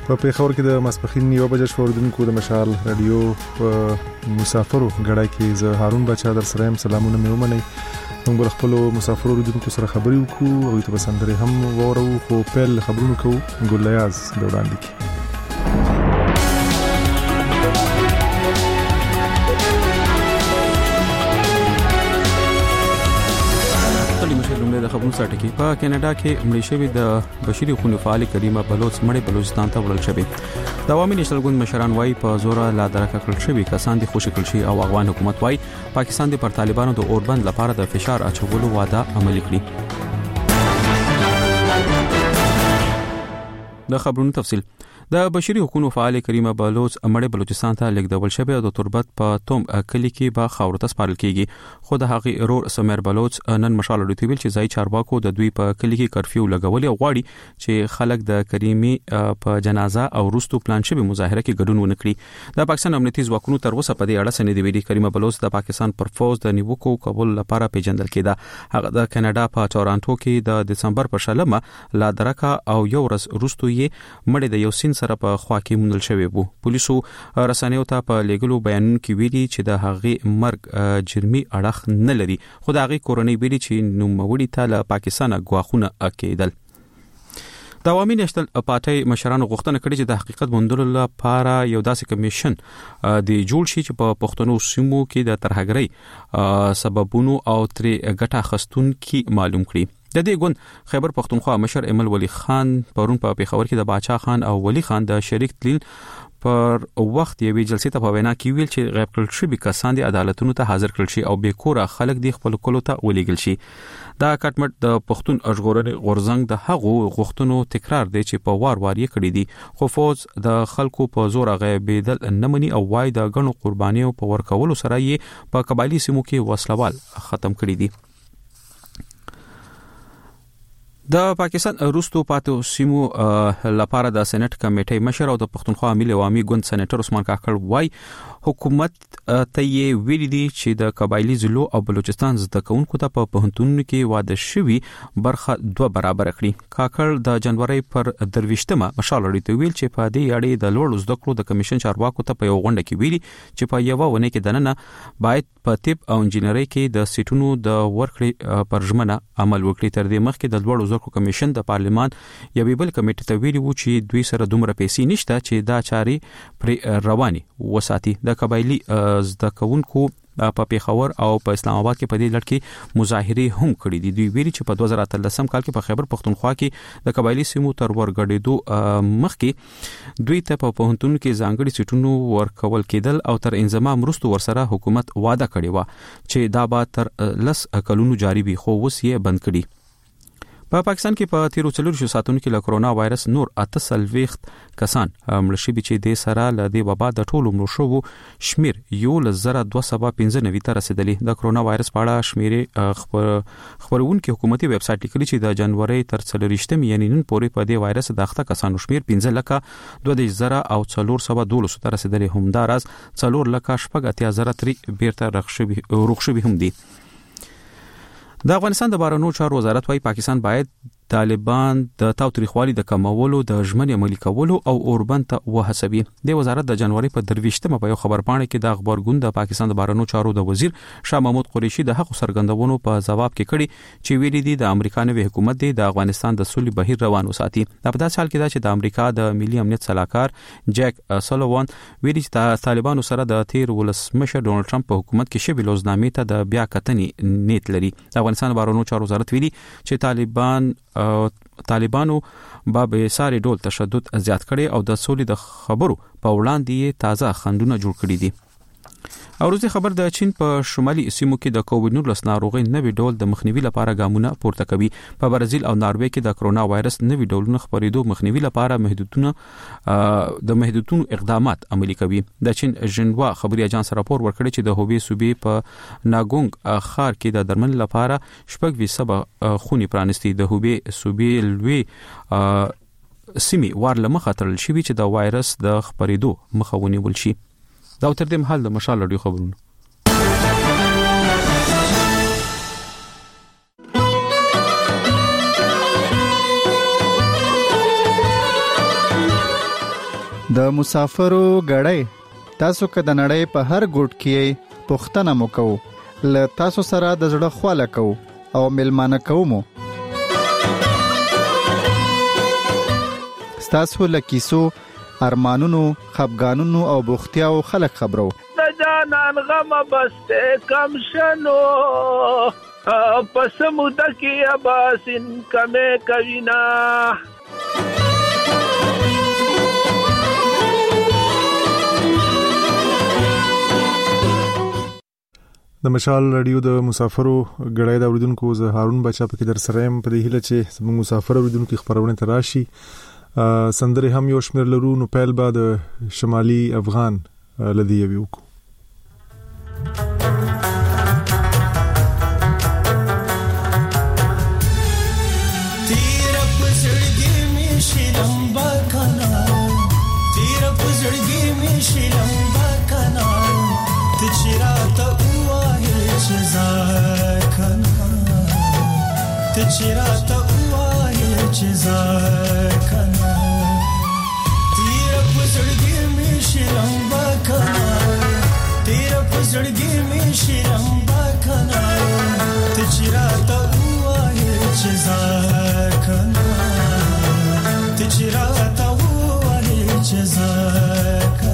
په پیښور کې د ماسپخین 1 بجې شوردونکو د مشال رادیو مسافرو غړای کې زه هارون بچا در سره سلامونه مې ومنئ. موږ خپل مسافرو رودونکو سره خبرې وکړو او ته بسندري هم وورو خو په خبرونو کوو ګولیاز د وړاندې کې. د خبرونو سرټکی په کینیډا کې مړی شوی د بشري حقوقو فعال کریمه بلوچ مړی بلوچستان ته وړل شوی. د عوامي نېشنل ګوند مشران وايي په زور لا درکه کړل شوی کسان دي خوشی کړل شي او افغان حکومت وايي پاکستان د پر طالبانو د اوربند لپاره د فشار اچولو وعده عملي کړي. د خبرونو تفصیل د بشري حقوقو فعال کریمه بلوچ مړی بلوچستان ته لیږدول شوی او د تربت په توم کلی کې به خاور ته سپارل کیږي. خو د هغه ارور سمیر بلوچ نن مشال لري ویل چې ځای چارواکو د دوی په کلی کې کرفیو لګولې او غواړي چې خلک د کریمي په جنازه او وروستو پلان شوی مظاهره کې ګډون ونکړي. د پاکستان امنیتي ځواکونو تر اوسه په دې اړه څه نه دی ویلي. کریمه بلوچ د پاکستان پر فوج د نیوکو کول لپاره پیژندل کېده. هغه د کینیډا په ټورانټو کې د دسمبر په شلمه لا درکه او یو ورځ وروستو یې مړی د یو سین سره په خوا کې مونږ شوی وو. پولیسو رسنیو ته په لیګلو بیانونو کې ویلي چې د هغې مرګ جرمي اړخ نه لري خو د هغې کورنۍ ویلي چې نوموړي ته له پاکستان غواخونه کېدل. د عوامي نېشنل پارټي مشرانو غوښتنه کړې چې د حقیقت موندلو لپاره یو داسې کمیشن د جوړ شي چې په پښتنو سیمو کې د ترهګرۍ سببونو او ترې ګټه اخیستونکو معلوم کړي. د دې ګوند خیبر پښتونخوا مشر ایمل ولی خان پرون په پیښور کې د باچا خان او ولی خان د شریک تلیل پر وخت یوې جلسې ته په وینا کې ویل چې غیب کړل شوی کسان د عدالتونو ته حاضر کړل شي او به کور خلک د خپل کولو ته ولېګل شي. دا کټمټ د پښتون اشغورنې غورزنګ د هغو غوښتنو تکرار دی چې په وار یې کړی دي خو فوج د خلکو په زور غیبېدل نه مني او وايي د غنو قربانیو په ورکولو سره یې په قبایلی سیمو کې وسلوال ختم کړی دي. د پاکستان روستو پاتو سیمو لپاره د سېنات کمیټې مشر او د پښتونخوا ملي عوامي ګوند سېنیټر عثمان کاکړ وای حکومت ته یې ویلي دي چې د قبایلی ضلعو او بلوچستان زده کوونکو ته په پوهنتونونو کې واده شوی برخه 2 برابر کړي. کاکړ د جنوري پر 23مه مشال لري ته ویل چې په دې اړه د لوړ زده کړو د کمیشن چارواکو ته په یو غونډه کې ویلي چې په یو ونه کې دننه باید په طب او انجینری کې د سیټونو د ورکړې پرژمنه عمل وکړي. تر دې مخکې د لوړ زده کړو کمیشن د پارلمان یوې بل کمیټې ته ویلي وو چې دوی سره دومره پیسې نشته چې دا چاري پر رواني وساتي. د قبایلی زده کوونکو په پیښور او په اسلام آباد کې په دې لړ کې مظاهره هم کړې دي. دوی ویلي چې په 2013 کال کې په خیبر پښتونخوا کې د قبایلی سیمو تر ورګړېدو مخکې دوی ته په پوهنتونونو کې ځانګړي سیټونو ورکول کېدل او تر انضمام وروسته ورسره حکومت وعده کړې و چې دا به تر 10 کلونو جاری وي خو اوس یې بند کړي. په پاکستان کې په 13 ساعتونو کې له کرونا وایرس نور 48 کسان مړ شوي چې د سره له دې وبا د ټولو مړو شوو شمیر 1215 ته رسیدلی. د کرونا وایرس په اړه شمیرې خبرونکو حکومتي ویب سټ لیکلي چې د جنوري تر 30 یعنی نن پورې په دې وایرس د اخته کسانو شمیر 15,02,000 او 412 ته رسیدلی. هم دا راز 4,80,000 تر بیرته روغ شوي هم دي. د افغانستان د بهرنیو چارو وزارت وايي پاکستان باید طالبان د تاوتریخوالي د کمولو د ژمنې عملي کولو او اوربند ته وهڅوي. د وزارت د جنوري په 23مه په یو خبرپاڼه کې د خبرګون د پاکستان د بهرنیو چارو د وزیر شاه محمود قریشي د حق سرګندونو په جواب کې کړي چې ویلي دي د امریکا نوي حکومت د افغانستان د سولې بهیر روان وساتي. په داسې حال کې دا چې د امریکا د ملي امنیت صلاحکار جیک سولوان ویلي چې طالبانو سره د تیر ولسمشر ډونالد ټرمپ په حکومت کې شوی لوزنامې ته د بیا کتنې نیت لري. د افغانستان بهرنیو چارو وزارت ویلي چې طالبانو به ساري ډول تشدد زیات کړي او د سولې د خبرو په وړاندې تازه خندونه جوړ کړي دي. او روزي خبر د چین په شمالي سیمو کې د کووډ-19 ناروغي نوې ډول د مخنیوي لپاره ګامونه پورته کوي. په برازیل او ناروې کې د کرونا وایرس نوې ډولونو خبرېدو مخنیوي لپاره محدودونو اقدامات عملي کوي. د چین ژنوا خبري اژانس راپور ورکړی چې د هوبي صوبې په ناګونګ خار کې د درمل لپاره 6% خوني پرانستي. د هوبي صوبې لوی سیمې ورله مخه تړل شوی چې د وایرس د خبرېدو مخه ونیول شي. دا تر دې مهال د مشال لړۍ خبرونه. د مسافرو غړې تاسو که د نړۍ په هر ګوټ کې پوښتنه مو کوو له تاسو سره د زړه خواله کوو او ملمانه کوو تاسو له کیسو ارمانونو خفګانونو او بوختیاو خلک خبرو د جانان غم بسته کم شنو پس موده کې اباسین کمه کوینا د مشال رادیو د مسافرو غړای د اوریدونکو زه هارون بچا په کې در سره يم په دې هیله چې زموږ مسافر اوریدونکو خبرونه تراشي سندره هم یو شمیر لرو نو پیل بعد شمالي افغان لدی یو کو چراته وایې چې زکنا تیر پزړګي می شرم بکنا تیر پزړګي می شرم بکنا ته چراته وایې چې زکنا ته چراته وایې چې زکنا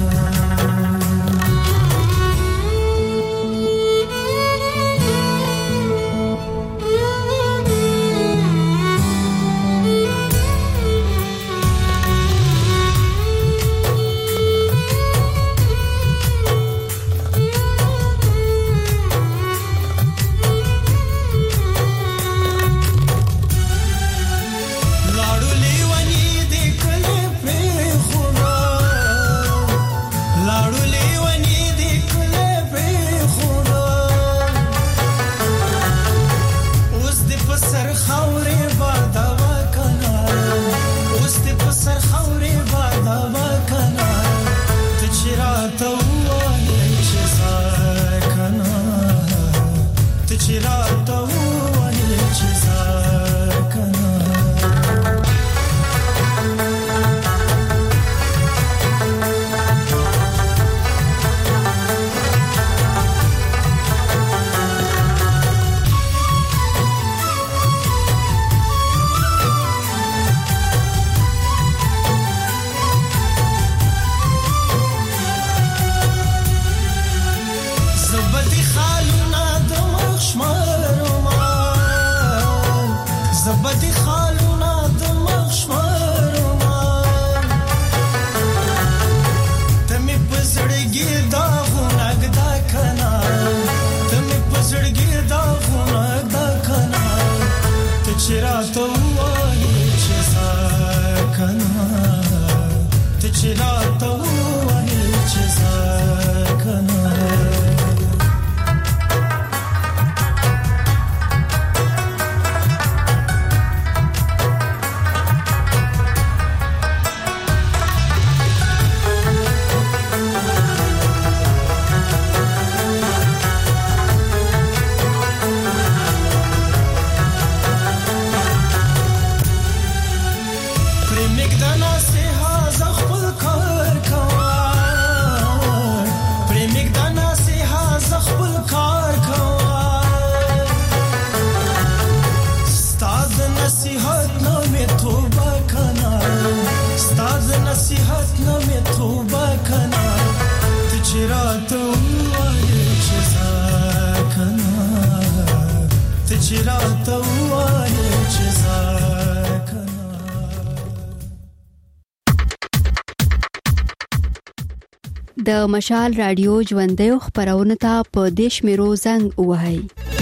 د مشال رادیو ژوندۍ خبرونه ته په دیش میرو زنګ وهاي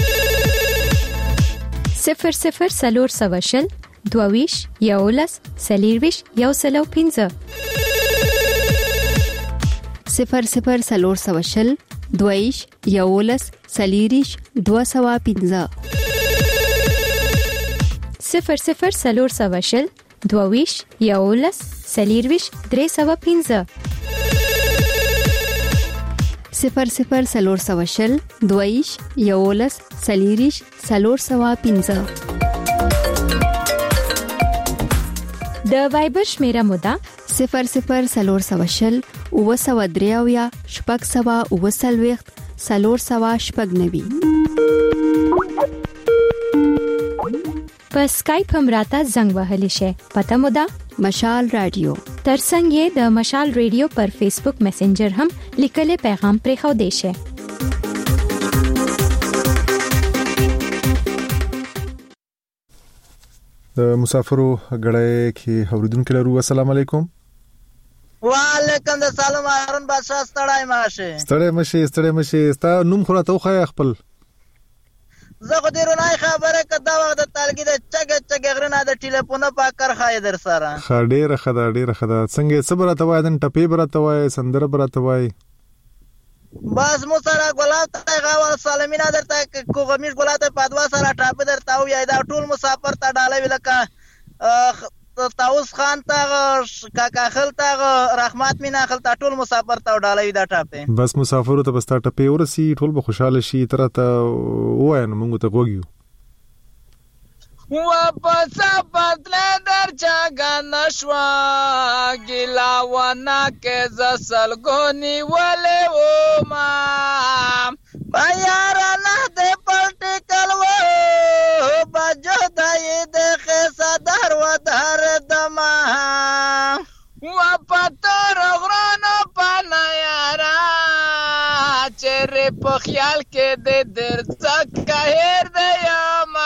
00 سواشل دوویش یولس سلیرویش یوسلو 15 00 سواشل دوویش یولس سلیریش 215 00 سواشل دوویش یولس سلیرویش 315 00 سواشل دویش یولس سلیریش 315 د وایبر شمیره موده 00 903 شپږ سوا 490 په اسکایپ هم راته زنګ وهلی شي. پته مو ده مشال رادیو. ترڅنګ د مشال رادیو پر فیسبوک میسنجر هم لیکلي پیغام پرې خو دی شي. مسافرو غړای کې اوریدونکو لرو. السلام علیکم. وعلیکم السلام. هارون بادشاہ ستړی مشه ستا نوم خو راته خو خپل. زه خو ډیرو نه خبره کده وخت د تلګي د چګ غرنه د ټلیفون په کار خای در سره. ډیره خدا څنګه صبر ته وای دن ټپی برته وای سندره برته وای. بس مو سره ګلاب ته غوړ سالمینا درته کوغمیش ګلاب ته پادوا سره ټاپ درته وای دا ټول مسافر ته ډاله ویلکه تاوس خان ته کاکا خل ته رحمت مینا خل ته ټول مسافر ته ډاله وی دا ټاپه. بس مسافرو ته بس تا ټپی ورسی ټول به خوشاله شي تر ته وای نو موږ ته وګیو. واپس بدل در چاگا نشوا گلاوانا که زسلگونی ولی اوما بیارانا ده پلٹیکل و بجو دای ده خیسا در و در دما واپتر غرانو پانا یارا چره پا خیال که ده درزک هیر ده یاما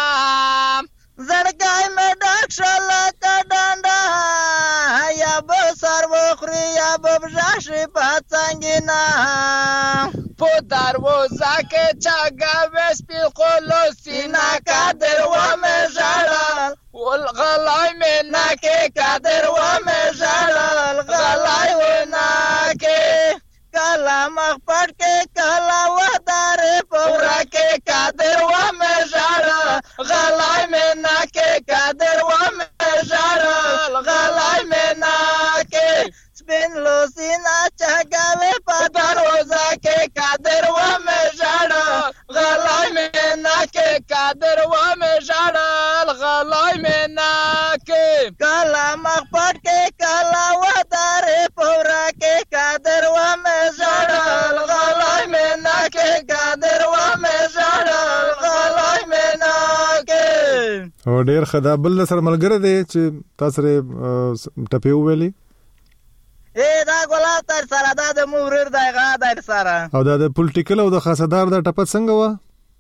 زړګای مې ډاک شل کا ډانډا یا به سر وخري یا به بشاشي پاتنګینا په دروازه کې چاګه وس په خلو سینا قادر و مې ژړل ول غلای مې نه کې قادر و مې ژړل غلای و نه کې کلا مخ پټ کې کلا ودار پورا کې قادر و مې ژړل غلای مې نه کې قادر و مې ژړل غلای مې نه کې سپین لوسینا چاګاوي په دروازه کې قادر و مې ژړل غلای مې نه کې قادر و مې ژړل غلای مې نه کې کلا مخ پټ کې کلا ودار پورا کې قادر و مې ژړل غلای مې نه کې قادر و مې ژړل غلای مې نه کې. او ډیر خدا بل سره ملګری دی چې تاسو ری ټپی ویلي دا ګلاب تر سره دا د مورر دغه در سره او دا د پولیټیکل او د خاصدار د ټپت څنګه و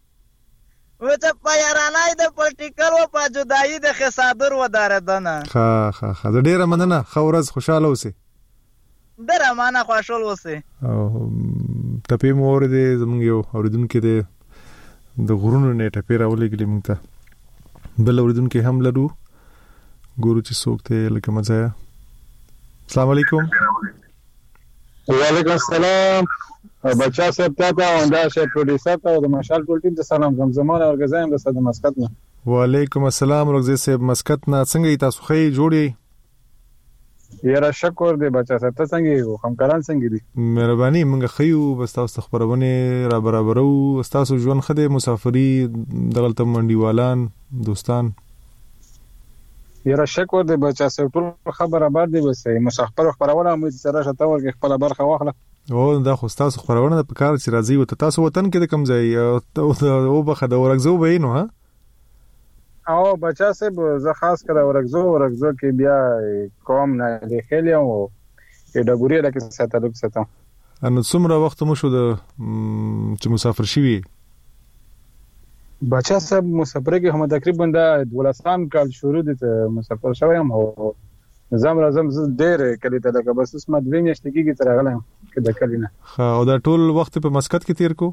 وته پیرانای د پولیټیکل او په جدایي د خاصدار و داردنه. ها ډیره مننه. خورز خوشاله اوسې. ډیره مننه خوشاله اوسې. او ټپی مور دې زموږ یو اوریدونکو دې د غرونو نه ټپی راولېګلې موږ ته. بل اوریدونکو هم لرو ګورو چې څوک ته لکه مزه. السلام علیکم. وعلیکم السلام. بچا صاحب ته اوندا شه پروډوسر ته د مشال ټول ټیم ته سلام کوم. زمونه ورګزایم د صد مسقط نه. وعلیکم السلام ورګزې صاحب مسقط نه. څنګه تاسو خې جوړی؟ یاره شکر دې بچا صاحب ته څنګه یو همکاران څنګه دي؟ مهرباني موږ خيو بس تاسو خبرونه را برابرو. تاسو ژوند خده مسافری دغلت منډیوالان دوستان. یاره شکر دې بچا صاحب ټول خبره بار دي بس مسافر خبرونه مې سره شته ورګ خپل برخه واخله. او دا خو تاسو خبرونه په کار چې راځي او تاسو وطن کې د کم ځای او بخه د ورګزو بینو ها. او بچا صاحب زه خاص کړه ورګزو کې بیا کوم نه لیکلی او ډګوري لکه ساتلوک ساتم. ان څومره وخت مو شو د چې مسافر شوی؟ بچا صاحب مسافر کې هم تقریبا د 12 کال شروع دي مسافر شوم او نظام راځم ډېر کلی ته لکه بس اسمه دوی میاشتې کېږي تر غلم کې د کلینا. او دا ټول وخت په مسقط کې تیر کو؟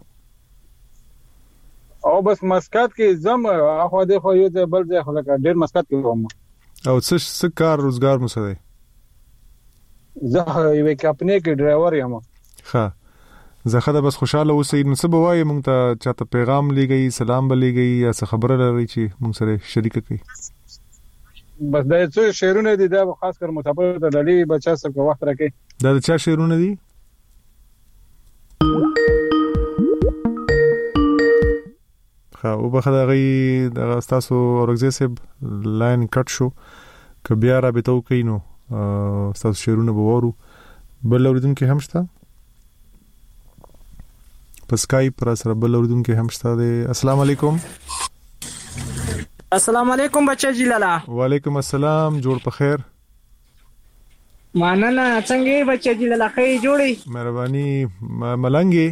او بس مسقط کې زم اخو د خو یو بل ځای خو لکه ډېر مسقط کې وم. او څه کار روزګار مو سره؟ زه یو کمپنی کې ډرایور یم. ښه زه خدای بس خوشاله اوسئ. نو څه به وایي مونږ ته چاته پیغام لګي سلام به لګي یا څه خبره لري چې مونږ سره شریک کړي؟ بس دا څه شعرونه دي دا خاص کر متابر د ډلې بچا سره کو وخت راکې. دا چا شعرونه دي؟ خا او په خدای د تاسو ورګزې سب لاین کټ شو ک بیا را به تو کینو تاسو شعرونه وورو. بل اوریدونکو هم شته په سکایپ پر سره، بل اوریدونکو هم شته دی. السلام علیکم. السلام علیکم بچا جلالا. وعلیکم السلام، جوړ په خیر. ماننه څنګه بچا جلالا؟ خې جوړي مهرباني. ملنګي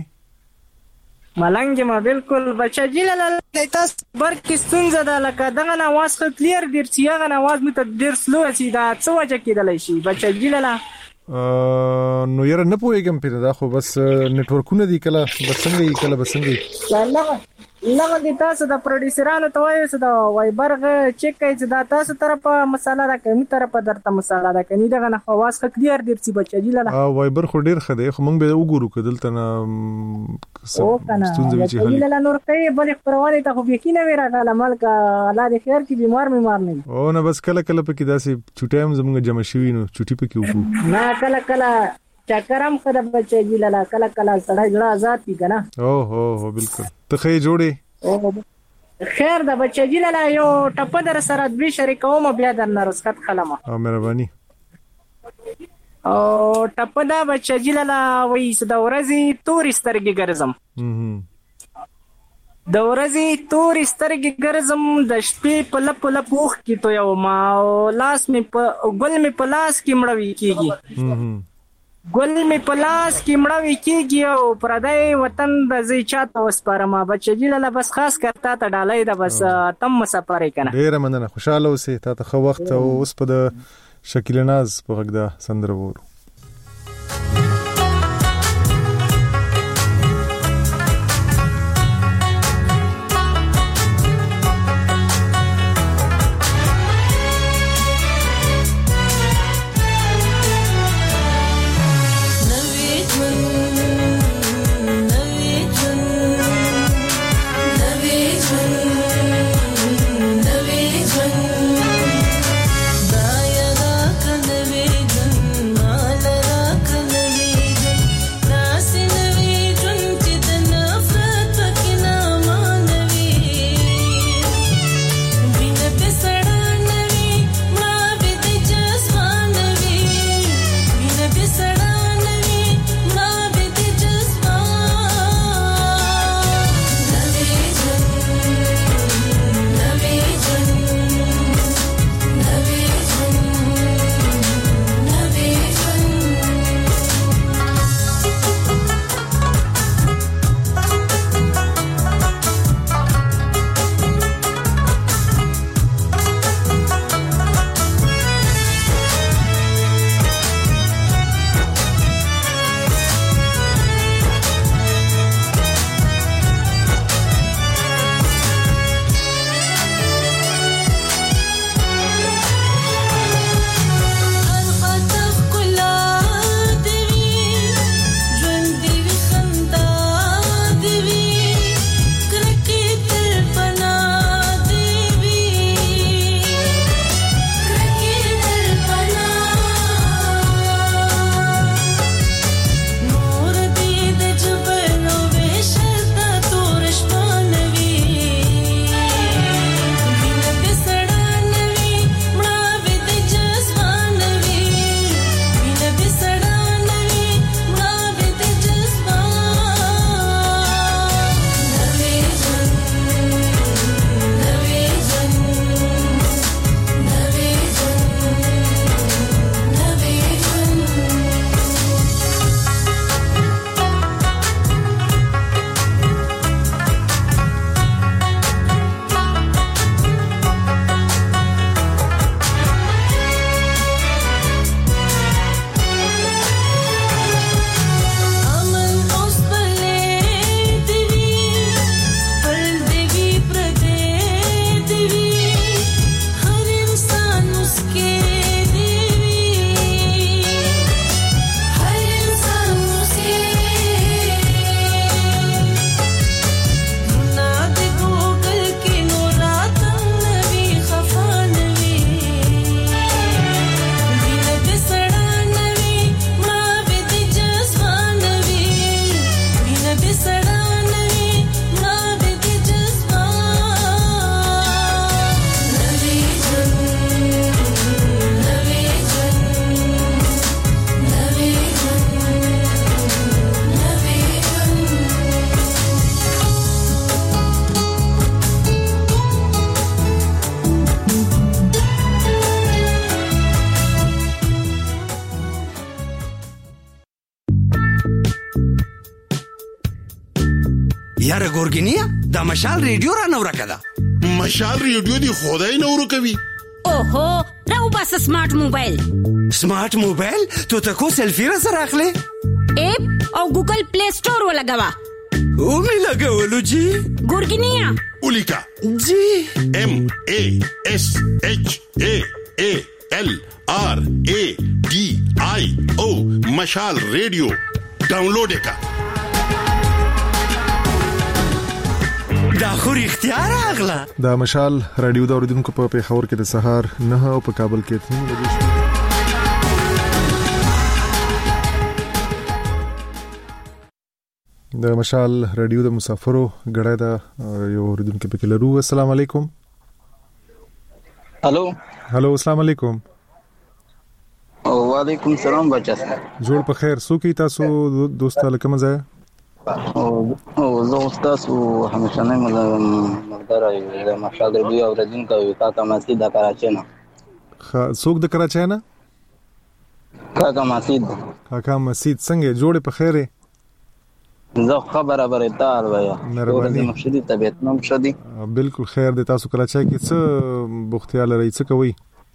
ما بالکل بچا جلالا تاسو برکې ستونزه ده، لکه دغه نواز خو کلیر ډیر سی، هغه نواز مت ډیر سلو سی، دا څه وجه کېدلی شي بچا جلالا؟ نو یاره نه پوهیږم پیره، دا خو بس نتورکونه دي، کله بسنګي کله بسنګي. لغه دي تاسو د پروډوسرانو ته وایي چې دا وایبرغه چیک کوي چې دا تاسو طرفه مساله ده، کومه طرفه درته مساله ده، کني دغه نه خواص کلیر ډیر سی بچا جلالا. وایبر خو ډیر خده، خو موږ به وګورو کدلته نه ستونزه وچی حل جلالا. نور کوي بل خبرونه ته خو یقینا ویراغله ملک الله دې خیر کې بیمار نه. او نه بس کله پکې داسې چټایم زموږ جمع شوی نو چټي پکې وکړو. نه کله چکرم خدای بچا جلالا، کله سړی جوړه آزاد کی کنه. او بالکل ته خې جوړې. خیر دا بچا جلالا، یو ټپ در سره دوی شریکوم بیا در نرسکت خلمه. مهرباني. او ټپ دا بچا جلالا وې د ورځې تورې سترګې ګرځم، د ورځې تورې سترګې ګرځم، د شپې په لپ اوخ کې تو یو ما لاس می په ګل می په لاس کې مړوي کیږي، ګل می په لاس کې مړوي کیږي، او پردی وطن د زی چاته وسپارما بچا جلالا. بس خاص کرتا ته ډالۍ ده، بس تم مسافر کنه. ډیره مننه، خوشاله اوسې، ته خو وخت او اوس په د شکیل ناز په غږ دا سندره وورو. दायरा कनवे जन्मा یاره ګورګینیا دا مشال ریډیو را نو راکدا مشال ریډیو دی خدای نو ورکوي. اوهو راو بس سمارټ موبایل تو تکو سیلفی را سره اخلي اپ او ګوګل پلی سٹور ولګوا او می لګولو جی ګورګینیا اولیکا جی MASHALRADIO مشال ریډیو ډاونلوډ کا. دا خو اختیار اغلا دا مشال رادیو دا اوریدونکو په پیښور کې د سهار 9 او په کابل کې 3 بجې شو. د مشال رادیو د مسافرو غړای دا یو اوریدونکو په کې لرو. السلام علیکم. هالو السلام علیکم. وعلیکم السلام بچا جوړ په خیر. سو کی تاسو دوستاله کوم ځای او زه تاسو همیشه نه مقدار د مشال رادیو اوریدونکو کاکا مسجد د کراچۍ نه. څوک د کراچۍ نه؟ کاکا مسجد څنګه جوړ په خیره؟ زه خبره تعال ویا ورته مشدي طبيعت نو مشدي بالکل خیر د تاسو کراچۍ کې څه بوختیاله رہی څه کوي؟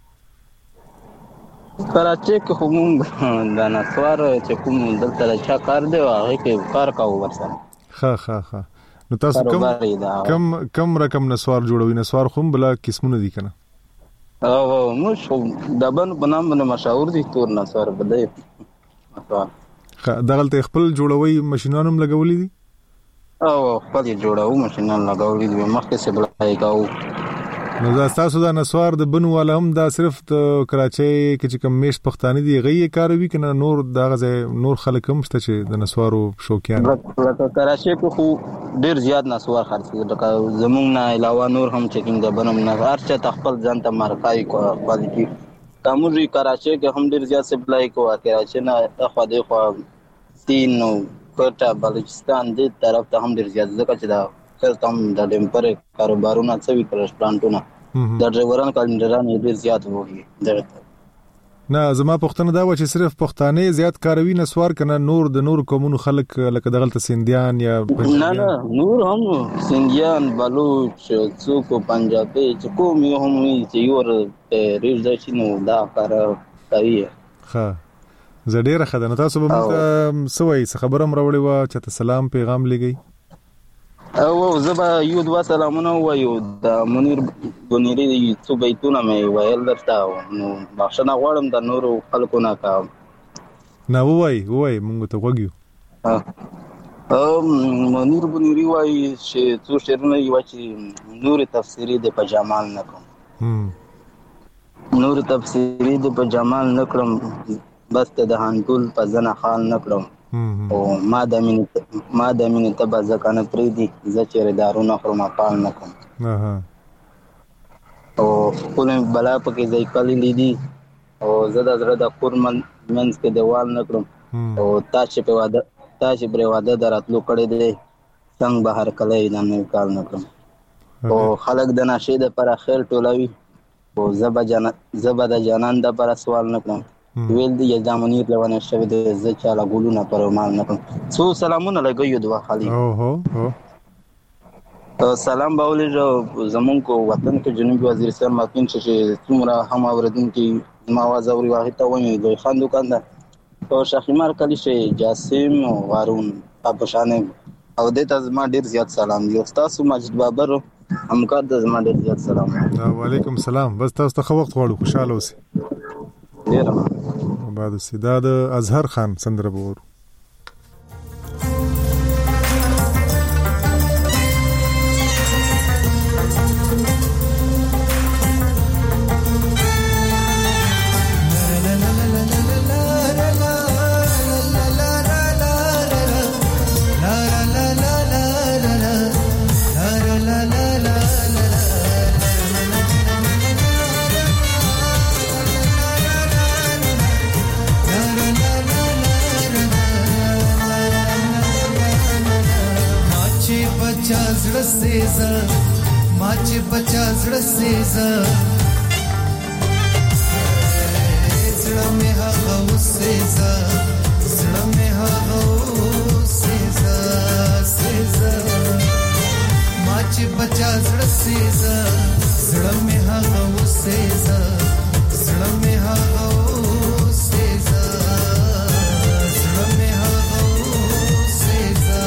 کراچۍ کې همون د نسوار چې کوم دلته چا کار دی هغه کې کار کاوه ورسره. ها نو تاسو کم رقم نسوار جوړوي؟ نسوار خو بلا قسمونه دي کنه. او مش دبن بنام مشاور دي تور نسوار بده نسوار دغلته خپل جوړوي ماشينانو هم لګولې دي او خپل جوړو ماشينان لګولې دي مخکې څه بلای کاو. نو دا تاسو دا نسوار د بنو والا هم دا صرف د کراچۍ کې چې کم میش پښتانه دي غي کاروي کنه نور دا غزه نور خلک هم شته چې د نسوارو شوقیان؟ کراچۍ کې خو ډیر زیات نسوار خرڅي د زمونږ نه علاوه نور هم چیکینګ د بنم نه ارچه تخپل ځان ته مارکای کوالټي تاموري کراچۍ کې هم ډیر زیات سپلای کوه. کراچۍ نه اخو د خو سین نو کوټه بلوچستان دې طرف ته هم ډیر زیات ځکه چې دا کلتم د ډیمپر کاروبارونه څوي رستورانټونه د ډرایوران کالندران ډیر زیات وږي درته نه. زما پښتنه دا و چې صرف پښتانه زیات کاروي نسوار کنه نور د نور قومونو خلک لکه دغلت سیندیان یا نه نور هم سیندیان بلوچ څوک پنجابي چې کوم یو هم چې یور ریډ دشنو دا کار کوي. ها زړه خدانه تاسو به موږ سوي خبرم راوړی و چې ته سلام پیغام لګی او زبا یو دوا سلامونه وایو د منیر بنيري څو بیتونه مې ویل درته نو بخښنه غواړم د نورو خلکو نه کا نه وای موږ ته وګیو. منیر بنيري وای چې څو شعرونه یو چې نور تفسیری د پجمال نکم نور تفسیری د پجمال نکړم بس ته د هانګل په ځنه خال نکړم او ما د مینې تبه ځکانه پرې دي زه چیرې دارونه خورم پال نه کوم او خپل بلا پکې ځای کلی لیدي او زه د زړه د کور منځ کې دیوال نه کړم او تاسو په واده دراتلو کړی دی څنګه بهر کلی نه کال نه کړم او خلک د ناشې د پر خیر ټولوي او زبا د جانان د پر سوال نه کړم ویل دی د امنیت لونه شوی د ځچاله ګولونه پر مال نه کوم. څو سلامونه لګیو دوا خالي سلام باولې زمون کو وطن کې جنوبي وزیرستان ماکین چې څومره هم اوردونکو ما आवाज اوري واحد ته وایي دوی خان دکاندار او شخیمار کلی شي جاسم او هارون ابشانه او د تاسو ډیر زیات سلام دی. استاد ماجد بابر همکار د زما ډیر زیات سلام. وعلیکم السلام. بس تاسو ته وخت غواړو خوشاله اوسئ. بعد سیداد اظهر خان سندره بور माचे बचा जड़ सेजा जड़ में हा सेजा जड़ में हा सेजा چې بچا زړه سيزه زړه مې هغه وسېزه زړه مې هغه وسېزه زړه مې هغه وسېزه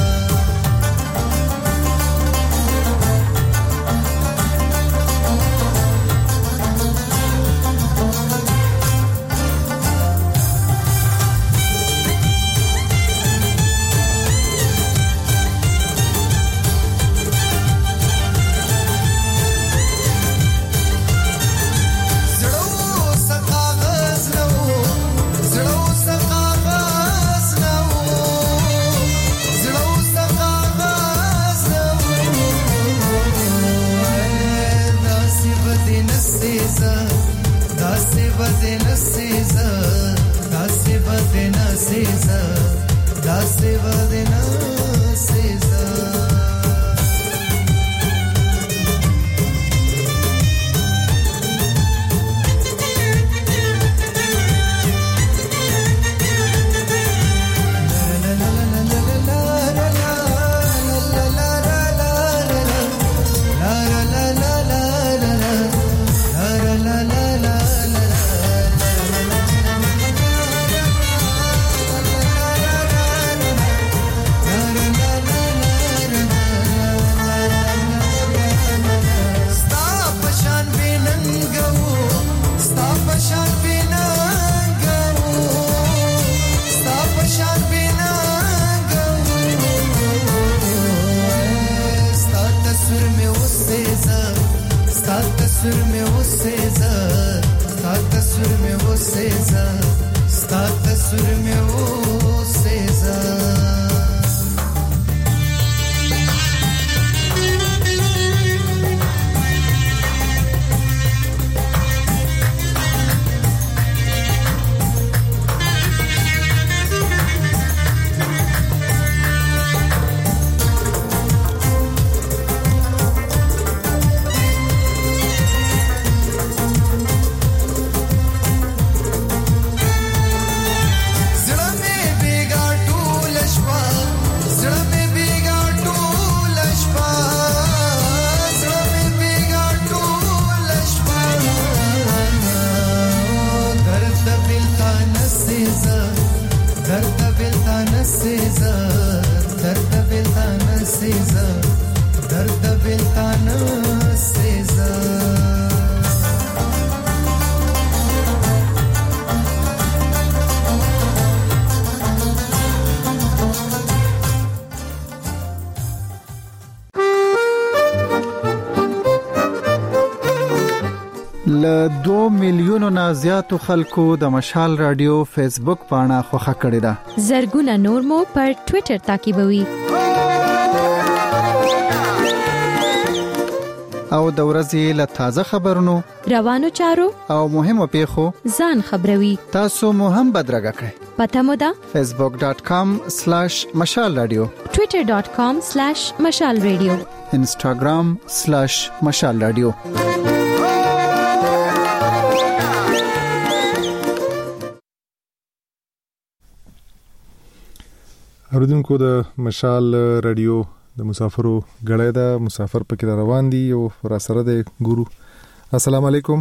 ل 2 میلیونو نه زیاتو خلکو د مشال رادیو فیسبوک پاڼه خوښه کړې ده. زرګونه نور مو پر ټوئیټر تعقیبوي. او د ورځې له تازه خبرونو روانو چارو او مهمو پیښو ځان خبروي. تاسو مو هم بدرګه کړئ. پته مو ده facebook.com/mashalradio twitter.com/mashalradio instagram/mashalradio. اوریدونکو د مشال رادیو د مسافرو غړې ده مسافر پکې روان دي او را سره د ګورو. السلام علیکم.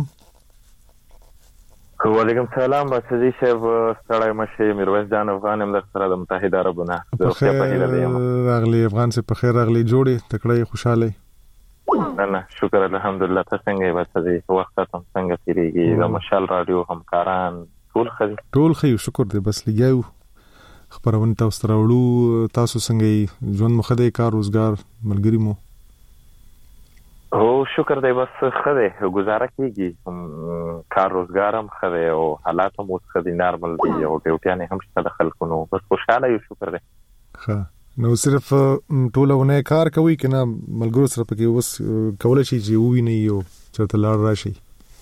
وعلیکم السلام. بسدي شیف ستړی مشه میرویس جان افغان هم در سره د متحده عربونه د روغتیا په هیله یم. راغلی افغان سه په خیر راغلی جوړې تکړه خوشاله. نه شکر الحمدلله. تاسو څنګه یې؟ بسدي وخت تم څنګه تیریږي؟ د مشال رادیو همکاران ټول خیر شکر دې بس لګیاو خبرونه تاسو راوړو. تاسو څنګه ژوند مخده کار روزګار ملګری مو؟ او شکر دی بس خده گزاره کیږي کار روزګار هم خده او حالات هم خده نارمل دي او ډیوټیانه هم شته د خلکو نو بس خوشاله یو شکر دی. ښه نو صرف ټولونه کار کوي کنه ملګرو سره پکې وس کولای شي چې وی نه یو چرته لار راشي؟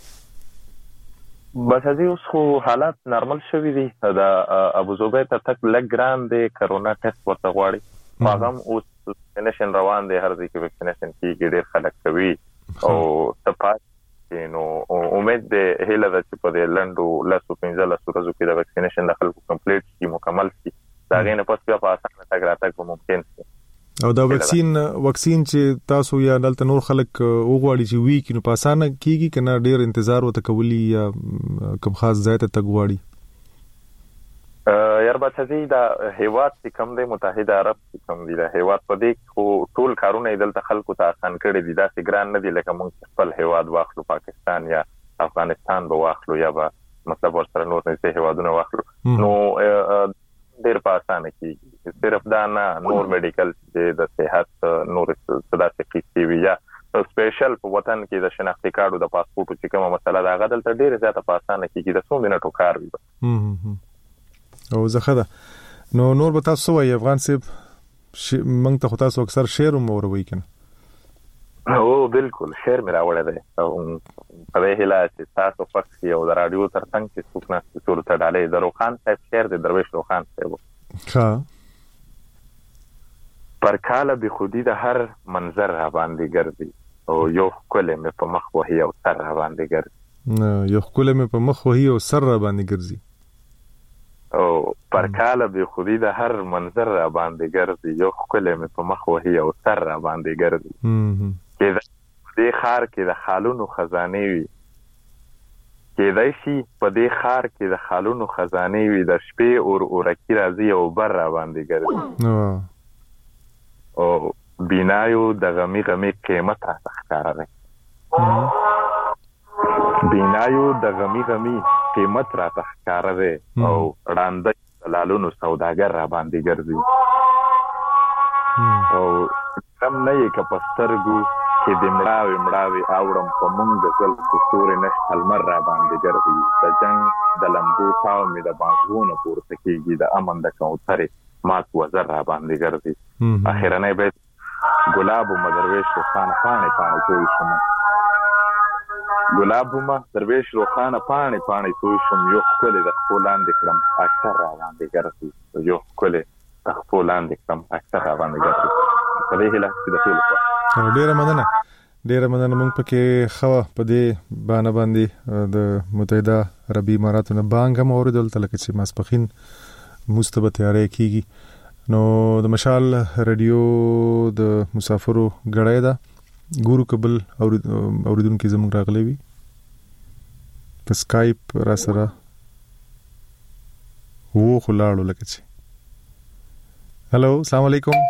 بس ازي اوس خو حالات نارمل شوي دي. د ابو ظبي ته تک لګ ګران دي کرونا ټیسټ ورته غواړي. هغه اوس ویکسینیشن روان دي. هر ځای کې ویکسینیشن کیږي ډېر خلک کوي او تپاس نو امید ده هله د چې په لندو لاسو 15 ورځو کې د ویکسینیشن د خلکو کمپلیټ شي مکمل شي دا غینه پس بیا په اسانه تګ راتګ ممکن شي. او دا وکسین چې تاسو یا دلته نور خلک وغواړي چې وی کینو په اسانه کیږي کنه ډیر انتظار وته کولی یا کوم خاص ځای ته تګواړي؟ یار بچی دا هیواد چې کوم دی متحده عرب چې کوم دی دا هیواد په دې خو ټول کارونه دلته خلکو ته آسان کړي دي، دا چې ګران نه دي لکه موږ خپل هیواد واخلو پاکستان یا افغانستان به واخلو یا به مطلب ورسره نور نه هیوادونه واخلو نو ډیر په اسانه کیږي. صرف دا نه نور میډیکل چې د صحت نور صدا سکیسي وی یا سپیشل په وطن کې د شناختی کارت او د پاسپورت چې کومه مسله دا غدل ته ډیر زیاته په اسانه کیږي د 100 منټو کار وي. او زخه نو نور به تاسو وایي افغان سیب موږ ته تاسو اکثر شعر مو وروي کنه؟ او بالکل شعر مې راوړی دی او په دې هیله چې تاسو پکې یو د رادیو ترڅنګ چې څوک نه ټول ته ډالې د روخان صاحب شعر د درویش روخان صاحب ها پر کاله به خودی د هر منظر را باندې ګرځي او یو کله مې په مخ وهي او سر را باندې ګرځي یو کله مې په مخ وهي او سر را باندې ګرځي او پر کاله به خودی د هر منظر را باندې ګرځي یو کله مې په مخ وهي او سر را باندې ګرځي کې دې خار کې د خالونو خزانه وي کې دای شي په دې خار کې د خالونو خزانه وي د شپې اور اورکی راځي او بر را باندې ګرځي او بینایو د غمی قیمت راځخاره دی بینایو د غمی قیمت راځخاره دی او وړاندې لالونو سوداګر را باندې ګرځي او کم نه یې کپسترګو چې د مړاوي اوړم په مونږ د زل کستوري نشته المر را باندې ګرځي د جنگ د لمبو تاو می د باغونو پورته کیږي د امن د کوثرې مات وزر را باندې ګرځي اخیرنه به ګلاب مدرویش روخان پانی توی شم ګلاب مدرویش روخان پانی توی شم یو خپل د خپلان د کرم اکثر را باندې ګرځي یو خپل د خپلان د کرم اکثر را باندې ګرځي په دې هله چې د ټول ډیره مننه موږ پکې خو په دې باندې د متحده عربي اماراتو نه بانګ هم اوریدل تلکه چې ماسپخین مستبه تیاری کیږي نو د مشال رادیو د مسافرو غړای دا ګورو قبل اوریدونکو زموږ راغلي وي په سکایپ را سره وو خلاړو لکه چې هالو السلام علیکم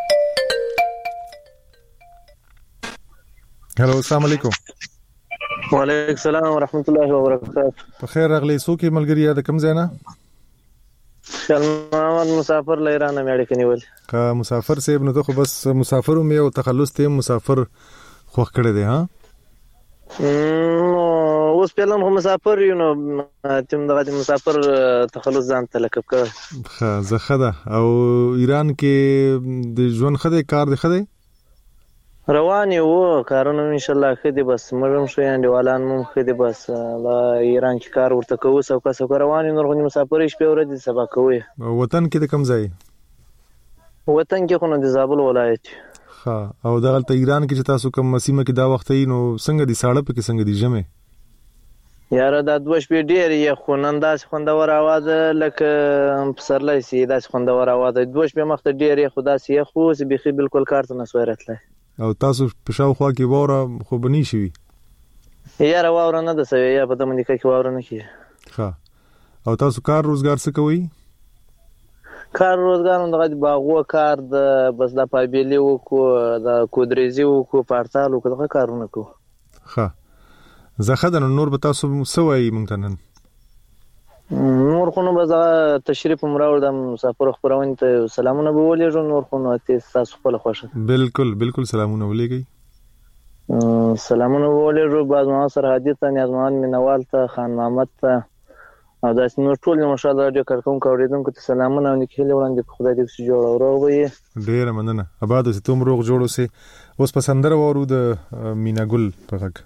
هلو السلام علیکم. وعلیکم السلام ورحمت الله وبرکاته. په خیر راغلی څوک ملګری د کوم ځای نه؟ محمد مسافر لیران مې اړیکه نیول. کا مسافر صاحب نو ته خو بس مسافر مې او تخلص ته مسافر خوښ کړی دی ها؟ اوس پهلم هم مسافر یو نو تم دغه مسافر تخلص ځان ته لقب کړ. ښه زخه ده او ایران کې د ژوند خدای کار دی خدای رواني وو کارونه ان شاء الله خدي بس مرم شو انډیوالان مم خدي بس لا ایران کې کار ورته کوو سو کا رواني نور غو مسافر شپه ورځ سبا کوي. وطن کې د کوم ځای؟ وطن کې خو نه د زابل ولایت. ها او دغلته ایران کې چې تاسو کوم مسیمه کې دا وخت نو څنګه دي ساړه په کې څنګه دي جمع؟ یاره دا دوه شپې ډېر یې خونن داس خوندور आवाज لکه پسرلای سي داس خوندور आवाज دوه شپې مخته ډېر یې خدا سي خو بيخي بالکل کارت نه سویرتله او تاسو په شاوخوا کې واره خو بنی شي یاره واره نه د سوي یا په دمن کې واره نه کی ښه او تاسو کار روزګار څه کوي؟ کار روزګار دغه باغو کار د بس د پابلی وکړو د کودریزي وکړو پارتال وکړو دغه کارونه کو. ښه زخه د نور به تاسو سوي مونږ ته نن نور خو نو به تشریف مراوړ د مسافر خبرونه ته سلامونه به ولېږم نور خو نو تاسو خپل خوښه بالکل سلامونه ولېږئ سلامونه ولېږو باز ما سره حدیث نیازمان مینوال ته خان محمد ته او داسې نور ټول ماشاءالله رادیو کارکونکو اوریدونکو ته سلامونه او نیکهیله وړاندې خدای دې چې جوړ او روغ وي. ډیره مننه آباد اوسې تم روغ جوړ اوسې. اوس په سندره وورو د مینا ګل په غږ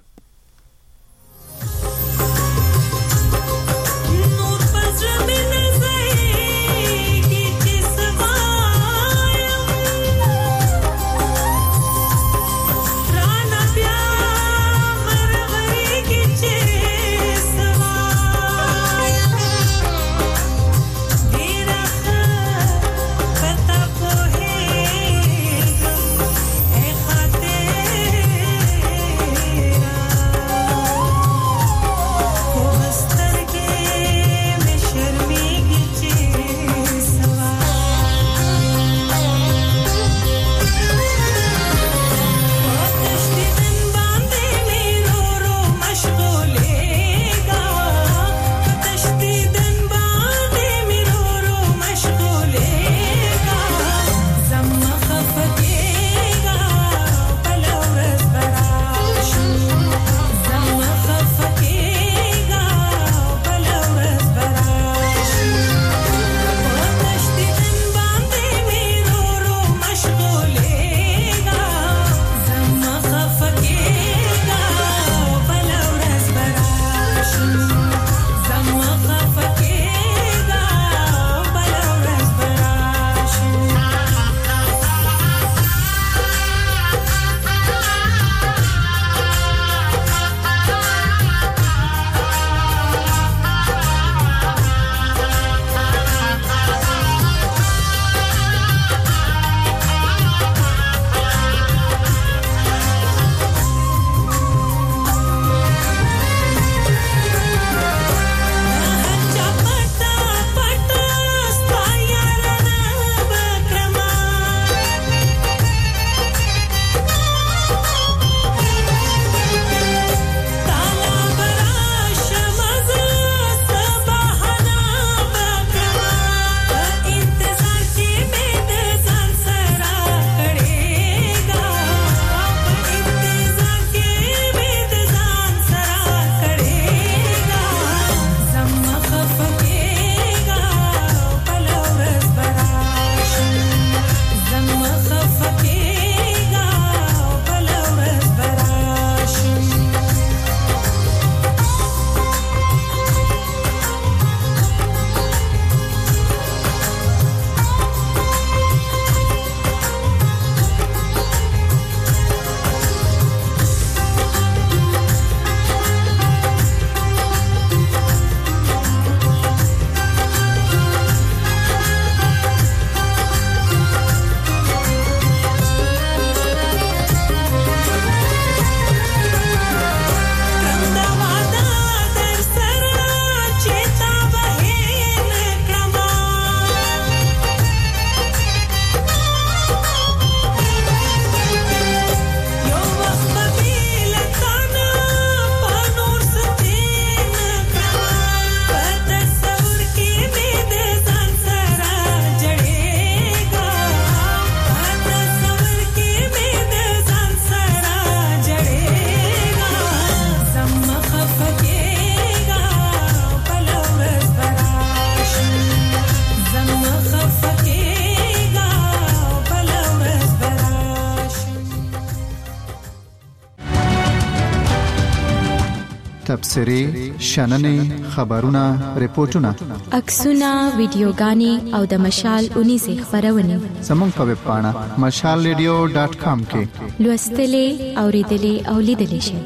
تبصرې شننې خبرونه ریپورتونه عکسونه ویډیوګانې او د مشال 19 خبرونه زموږ په ویب پاڼه mashalradio.com کې لوستلې اوریدلې او لیدلې شئ.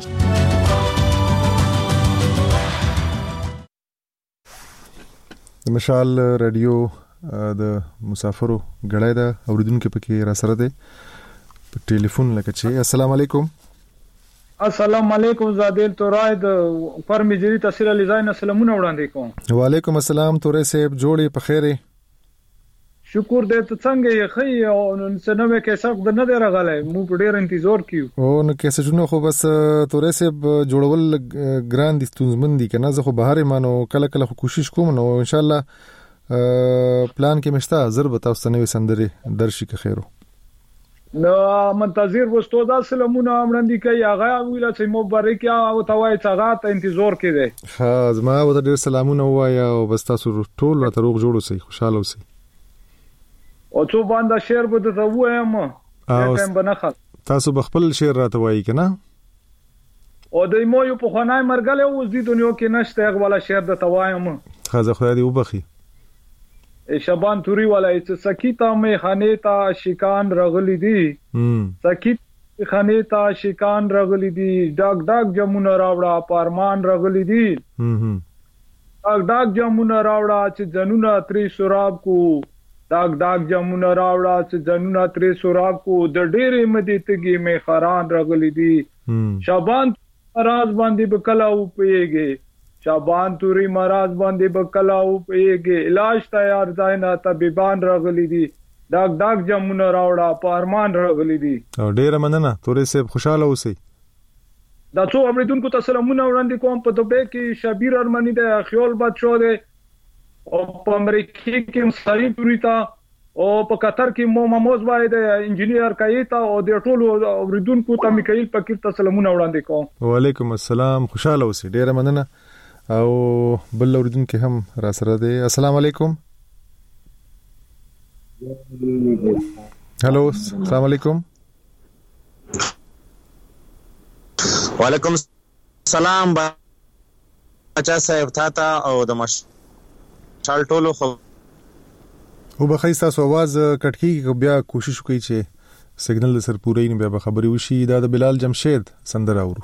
د مشال رادیو د مسافرو غړای دا اوریدونکو پکې را سره ده په ټلیفون لکه چې السلام علیکم. السلام علیکم زادل تورای د فرمجری تحصیل علی زاین سلامونه وړاندې کوم. وعلیکم السلام تورې صاحب جوړې په خیره. شکر دې ته څنګه یې خې او نن څنګه کې څوک نه دی راغلی مو په ډېر انتظار کیو. او نو کې څه جنو خو بس تورې صاحب جوړول ګران دي ستونزمن دي کنه زه خو بهر مانو کله کله کوشش کوم نو ان شاء الله پلان کې مشته ضرب تاسو نه وسندري درشي که خیرو. نو منتظر وستو دا سلامونه امړندې کوي هغه ویل چې مبارک او توای څنګه ته انتظار کړي. ها زما وته ډېر سلامونه وایا او بس تاسو ټول راته روغ جوړ اوسئ خوشاله اوسئ. او څو باندې شعر به ته وایم ټایم بنخل تاسو بخپل شعر راته وایي کنه او دایمو یو په خنای مرګله اوس دې دنیا کې نشته هغه والا شعر د توایم خزه خدای دې وبخي. شبان توری والا چې سکیتا مې خانه تا شیکان رغلی دي سکیت خانه تا شیکان رغلی دي ډاګ ډاګ جمونه راوړه پارمان رغلی دي ډاګ ډاګ جمونه راوړه چې جنونه تری سراب کو ډاګ ډاګ جمونه راوړه چې جنونه تری سراب کو د ډېرې مدیتګي مې خران رغلی دي شبان راز باندې بکلا او پیږي شابان توری مراز باندې بکلا او پیږي علاج تیار ځاینا طبيبان راغلي دي ډاګ ډاګ جمونه راوړه پارمان راغلي دي. او ډېر مننه تورې صاحب خوشاله اوسئ. دا څو اوریدونکو ته سلامونه وړاندې کوم په دوبه کې شبیر ارمنی د خیال بادشاہ دی او په امریکا کې مصری توری تا او په قطر کې موموز وای د انجینیر کایتا او د ټولو اوریدونکو ته میکائیل فقیر ته سلامونه وړاندې کوم. وعلیکم السلام خوشاله اوسئ. ډېر مننه او بل اوریدونکو هم را سره دی. السلام علیکم. هالو السلام علیکم. وعلیکم السلام بچا صاحب تاته او د مشال ټولو خو او بخیر تاسو आवाज کټکی بیا کوشش وکړئ چې سیګنل سر پورې نه بیا خبري وشي. دا د بلال جمشید سندره اورو.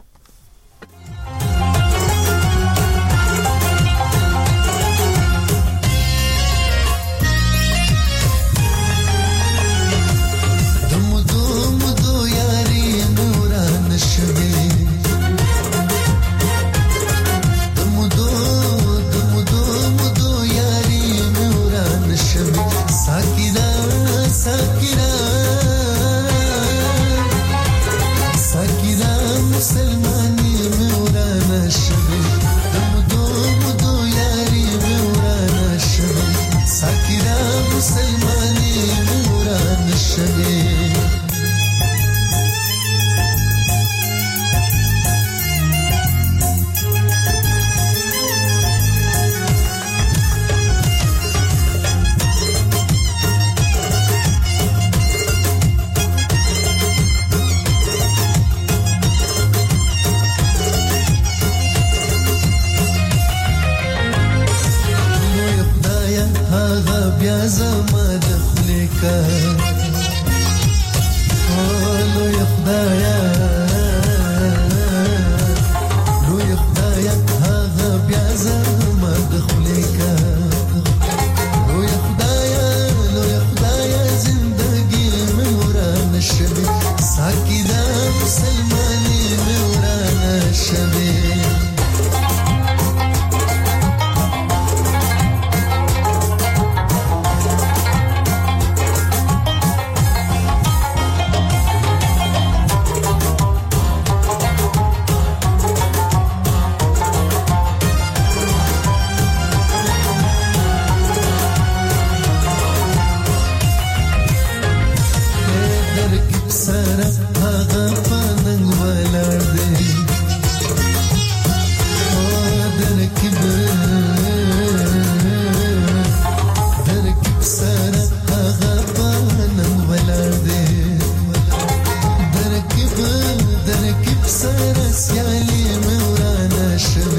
سره سیالي مورانه شوه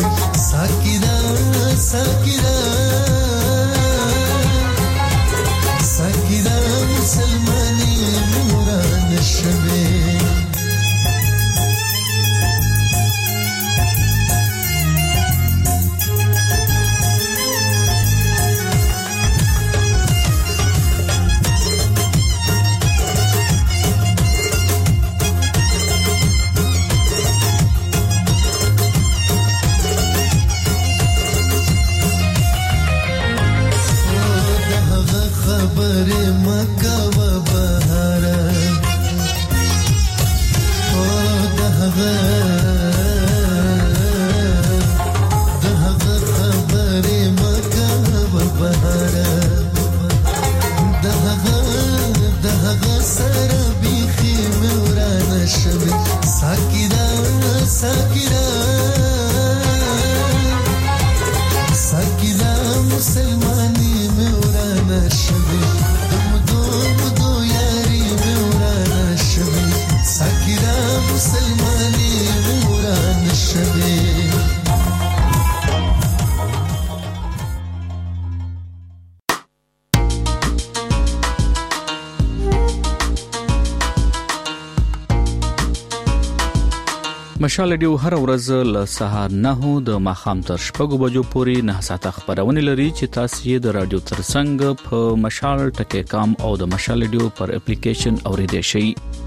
مشال رادیو هر ورځ له سهار 9 د ماخام تر شپږو بجو پورې 9 ساعته خبرونه لري چې تاسو یې د رادیو ترڅنګ په مشال ټکی کام او د مشال رادیو پر اپلیکیشن اوریدئ شئ.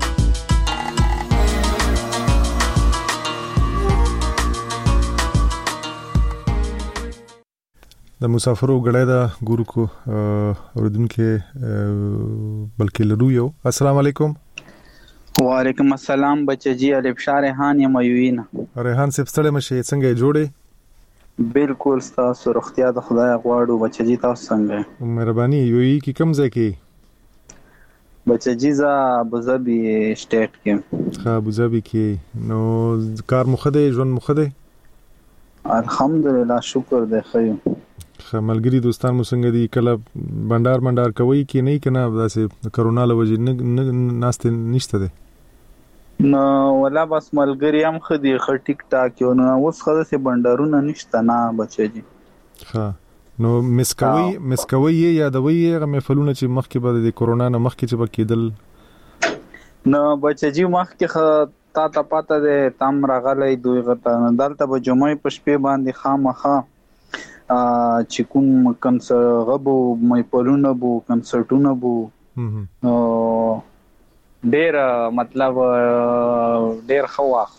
د مسافرو غړای دا ګورو کو اوردونکو بلکې لرو یو. السلام علیکم. وعلیکم السلام بچجی الف شارحان یم یوینا. ریحان صاحب ستړي مشه څنګه جوړې؟ بالکل تاسو روغتیا د خدای غواړو بچجی تاسو څنګه؟ مهرباني یوی کی کم ځای کې؟ بچجی ز ابوظبي سټیټ کې. ها ابوظبي کې نو کار مخده ژوند مخده؟ الحمدلله شکر دی خیر. ملګری دوستان مو څنګه دي؟ کله بندر کوي کې نه کنه داسې کرونا لوجې نه ناشته نشته ده؟ نو ولا بس ملګری هم خدي ټیک ټاک یو نو اوس خدای سي بندرونه نشته نه بچي. ها نو مسکوي یادوي هغه مفعولونه چې مخکې بعد د کرونا نه مخکې چې بکیدل نو بچي مخکې تا پاته ده تام راغلې دوی غته دلته به جمعې په شپې باندې خامخه چې کوم کنسرت غبو مې پلونه بو کنسرټونه بو ډیر مطلب ډیر خواخ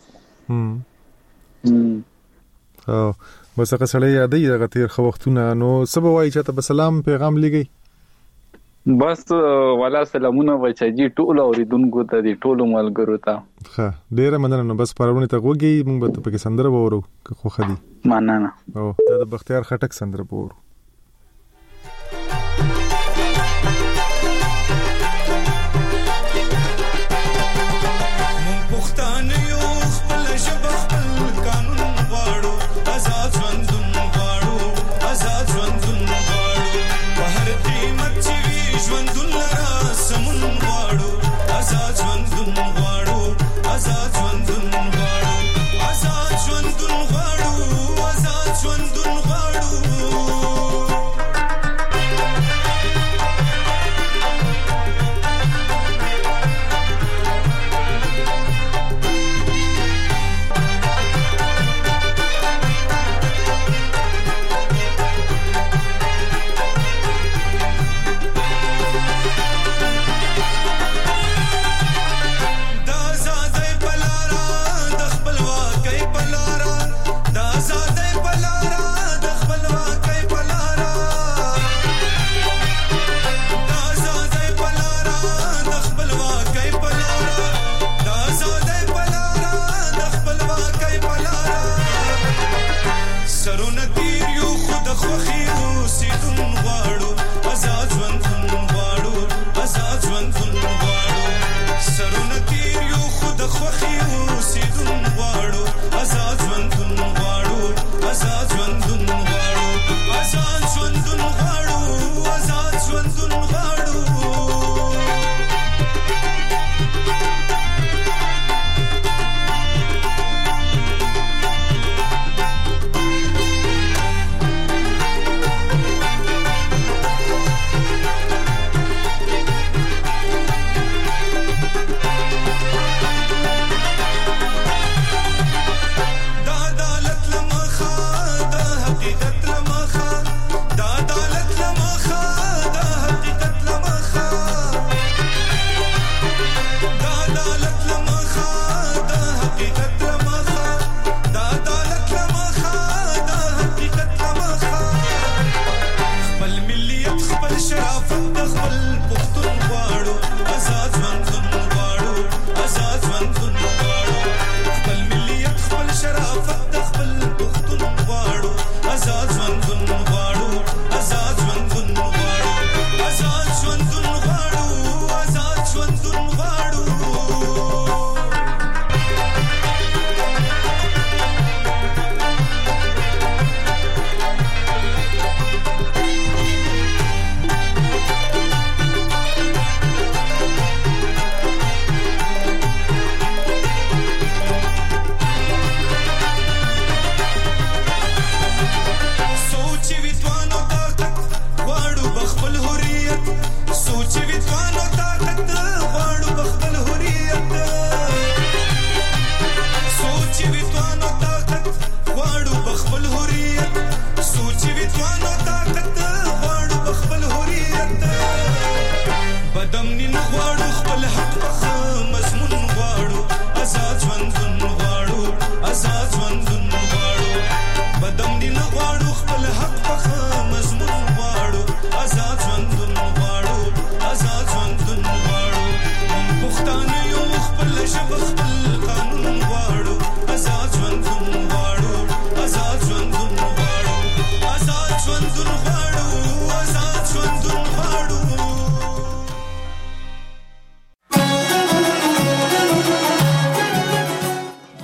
او بس هغه سړی یادې هغه تیر خو وختونه نو سبا وای چې ته سلام پیغام لګي بس والا سلامونه بچی ټول اوریدونکو ته دي ټول ملګرو ته ښه ډیره مننه نو بس پرونه ته وګي موږ به په کې سندره وورو خو خدي مننه او دا د بختیار خټک سندره وورو.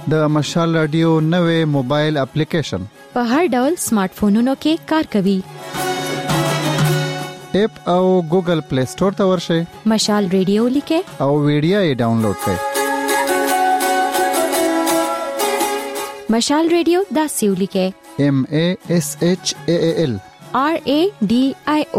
د مشال رادیو نوې موبایل اپلیکیشن په هر ډول سمارټ فونونو کې کار کوي. اپ او ګوګل پلی سٹور ته ورشئ. مشال رادیو لیکه او ویډیو یې ډاونلوډ کړئ. مشال رادیو داسې ولیکه MASHAAL RADIO.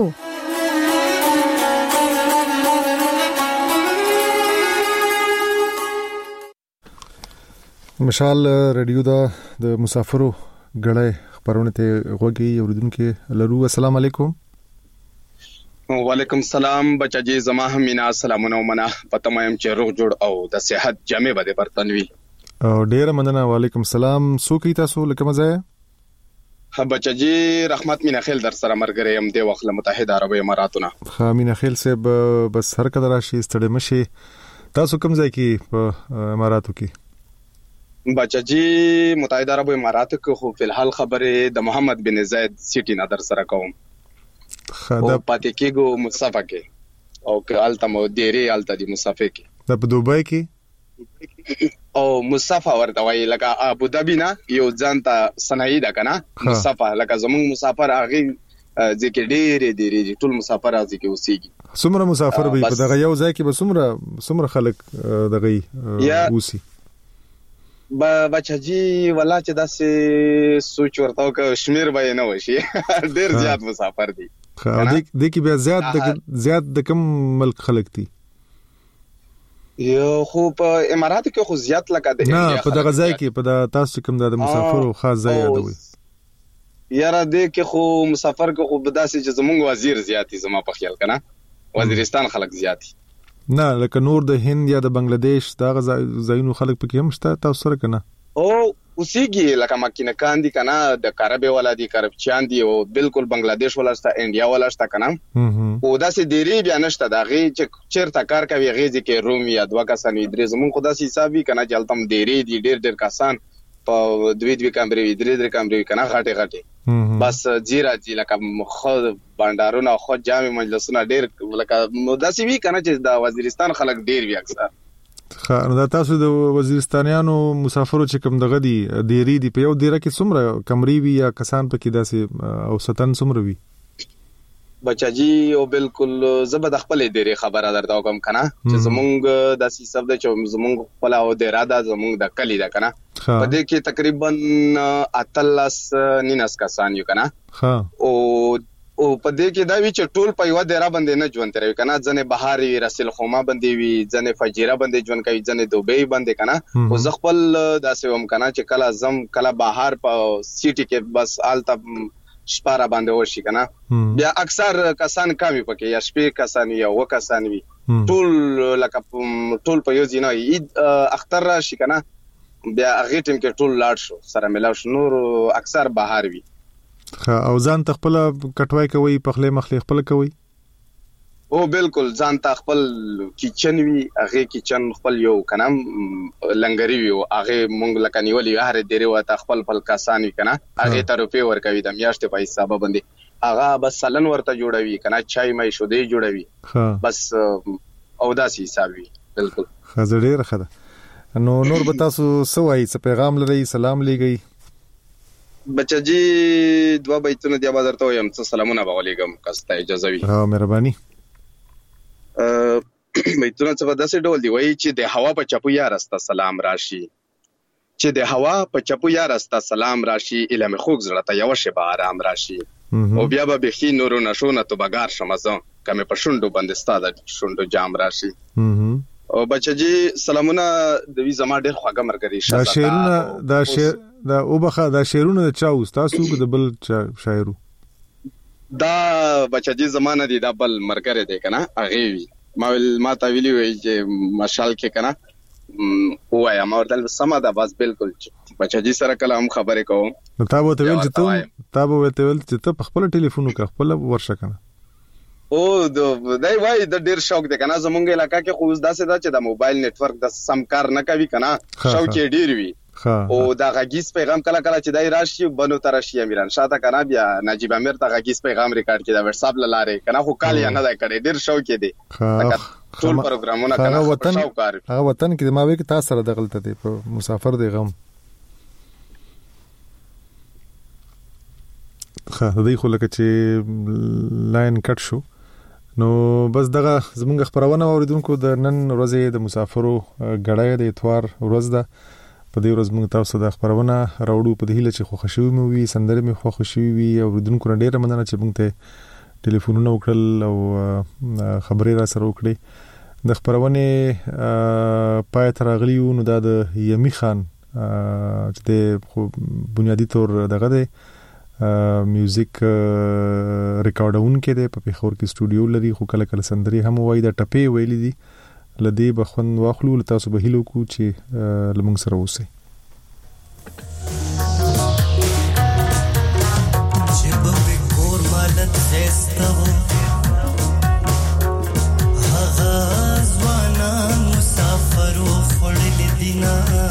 مشال رادیو دا د مسافرو غړې خبرونه ته غوږی اوریدونکو لرو. السلام علیکم. وعلیکم السلام بچاجي زما هم مینا سلامونه ومنه پته مې چې روغ جوړ او د صحت جامع بده برتنوي او ډیر مننه. وعلیکم السلام. سو کی تاسو لکه مزه بچاجي رحمت مینا خیل در سره مرګره يم د وخت متحده عرب اماراتونه. ها مینا خیل صاحب بس هر کله راشي ستړي مشي. تاسو کوم ځای کې په اماراتو کې؟ بچاجي متحده عرب اماراتو کې خو فلحال خبره د محمد بن زید سیټي نه در سره کوم. خدا پاتې کېګو مصطفی کې او کالته مو ډېری الته دی مصطفی کې د دوبای کې او مصطفی ورته وای لکه ابو ظبي نه یو ځانته صنایع ده کنه مصطفی لکه زمون مسافر هغه ځکه ډېری ټول مسافر راځي کې اوسېږي. څومره مسافر به په دغه یو ځای کې به څومره خلک دغه اوسي بچاجي ولا چې داسې سوچ ورته کشمیر به نه وشي ډېر زیات مسافر دي. د کې بیا زیات د کوم ملک خلک دي؟ یو خو په اماراتو کې خو زیات لکه د نه په دغه ځای کې په تاسو کوم د مسافرو خاص ځای یادوي یاره د کې خو مسافر کې خو بداسې چې زمونږ وزیر زیاتی زما په خیال کنه وزیرستان خلک زیاتی نه لکه نور د هند یا د بنگلاديش دغه ځایونو خلک پکې هم شته تاسو سره کنه او اوسېږي لکه مکینکان دي کنه د کاربه ولا دي کرپچان دي او بالکل بنگلاديش ولا شته انډیا ولا شته کنه او داسې ډېری بیا نشته دغه چې چیرته کار کوي غېږي کې روم یا دوه کسان درې زمون خو داسې حسابي کنه جلتم ډېری دي ډېر کسان په دوی کمرې درې کمرې کنه غاټه بس جیرا جی لکه خو بندارونه خو جامع مجلسونه ډېر لکه داسې وی کنه چې د وزیرستان خلک ډېر وی اکثر دا تاسو د وزیرستانیانو مسافرو چې کوم دغه دي ډېری دي په یو ډیره کې څومره کمرې وی یا کسان پکې داسې او ستن څومره وی بچاجي او بالکل زبد خپل ډېری خبره درته کوم کنه چې زمونږ داسې سبد چې زمونږ خپل او ډېرا د زمونږ د کلی دا کنه په دې کې تقریبا 89 کسان یو کنه او په دې کې دا وی چې ټول په یو ډیرا باندې نه ژوند کوي کنه ځنه بهاري رسل خوما باندې وی ځنه فجیره باندې ژوند کوي ځنه دوبۍ باندې کنه او زغپل داسې هم کنه چې کله زم کله بهار په سیټي کې بس آلته شپاره باندې وشي کنه بیا اکثر کسان کمی پکې یا شپې کسان یا وکسان وی ټول لکه ټول په یو ځینه اختر راشي کنه بیا هغه ټیم کې ټول لاړ شو سره ملاو شو نور اکثر بهار وی او ځان تخپل کټوای کوي پخله مخله خپل کوي او بالکل ځان تخپل کچن وی هغه کچن خپل یو کنه لنګری وی هغه مونږ لکه نیولې هر ډیره وته خپل کسان وی کنه هغه ته روپې ور کوي د میاشتې په حساب باندې هغه بس سلن ورته جوړوي کنه چای مې شو دی جوړوي بس او داسې حساب وی بالکل خزر ډیره خده نو نور به تاسو سوای څه پیغام لري سلام لګي بچاجي دوا بیتونه دی بازار ته یم څه سلامونه بغلیګم کسته اجازه وي ها مهرباني بیتونه څه داسې ډول دی وای چې د هوا په چپو یا راسته سلام راشي چې د هوا په چپو یا راسته سلام راشي الهام خوګ زړه ته یو شی به آرام راشي او بیا به بخي نورو نشونه تو بګار شمزه کمه په شوندو باندې ستاده شوندو جام راشي او بچاجي سلامونه د وی زما ډېر خواږه مرګري دا شعرونه دا وبخه دا شعرونه د چا تاسو د بل شاعرو دا بچاجي زمانه دي دا بل مرګره دی کنه هغه وی ما تا ویلی وی چې مشال کې کنه وایا ما ورته سم دا بس بالکل بچاجي سره کلام خبرې کوم نو تاسو ته ویل چې ته په خپل ټلیفون کې خپل ورشه کنه او دای وای د ډیر شوق دی کنه زمونږ علاقہ کې خو داسې دا چې د موبایل نتورک د سم کار نه کوي کنه شوق یې ډیر وی او دا غږیز پیغام کله کله چې دای راشي بنو ترشي امیران شاته کنه بیا نجیب امیر ته غږیز پیغام ریکارډ کړي دا واتس اپ لاره کنه خو کال یا نه دا کړي ډیر شوق دی ټول پروګرامونه کنه هغه وطن کې ما وی کې تاسو سره دغلت دی په مسافر دی غم دوی خو لکه چې لاین کټ شو نو بس دغه زمونږ خبرونه اوریدونکو د نن ورځې د مسافرو غړای د اتوار ورځ ده په دې ورځ موږ تاسو د خبرونه راوړو په دې هیله چې خوشحالي مو وي سندره مو خوشحالي وي اوریدونکو ډیره مننه چې موږ ته ټلیفونونه وکړل او خبرې را سره وکړي د خبرونه پای تر غلیو نو د یمی خان چې د بنیادی تور دغه دی میوزیک ریکارډون کې د په پیښور کې سټوډیو لري خو کله کله سندري هم وای د ټپې ویلې دي لدی بخون واخلو تاسو به هیلو کو چې لمنګ سره اوسئ چې به کور مالت زسته هغه ځوانان مسافرو خړل دینا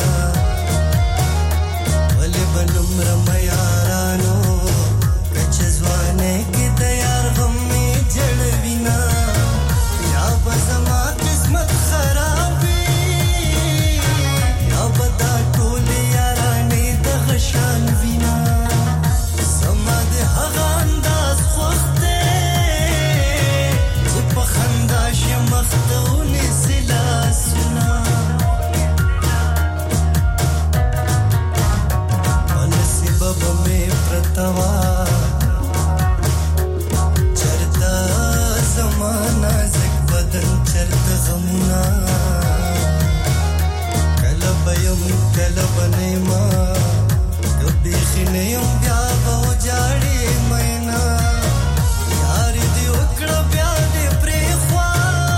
ولې بنم رميارانو ځوانه کې تیار غم می جړوینا یا بزما قسمت خرابې یا بدا ټول یارانې د غشان وینا سما د هغه انداز خوخته چې په خندا شمختونه سلا سنا ونسبب مې پرتوا غمنا کله بیم کله بنیما کبي خنیم بیا به جاړي مینا یار دې وکړه بیا دې پرې خوا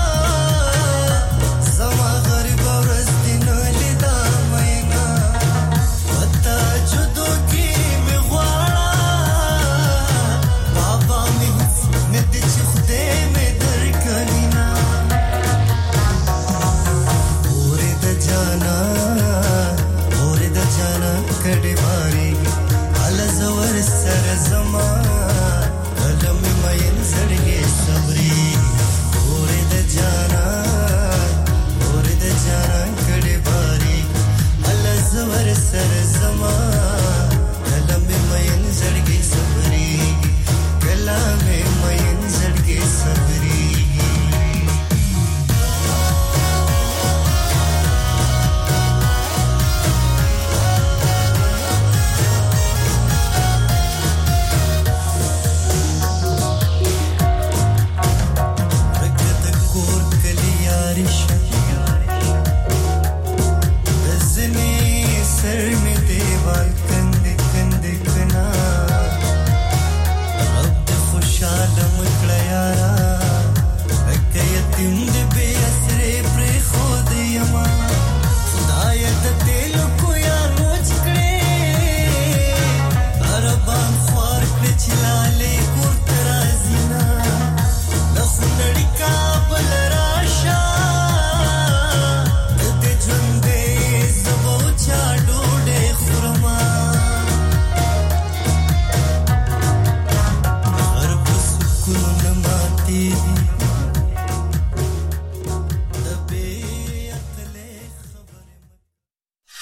زما غریب ورځ نه لیدا مینا وتا جدو کې می غواړه بابا می نه دې چې خدای می درکلینا کډې باري ال زور سر زما